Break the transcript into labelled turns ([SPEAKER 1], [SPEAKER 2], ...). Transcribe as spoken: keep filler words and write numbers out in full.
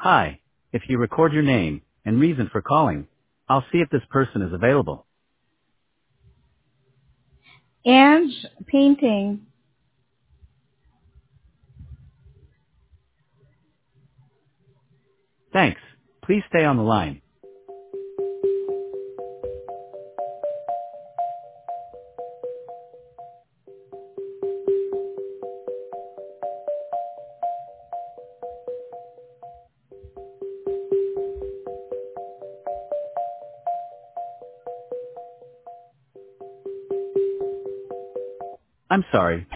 [SPEAKER 1] Hi. If you record your name and reason for calling, I'll see if this person is available.
[SPEAKER 2] Ange Painting.
[SPEAKER 1] Thanks. Please stay on the line. I'm sorry.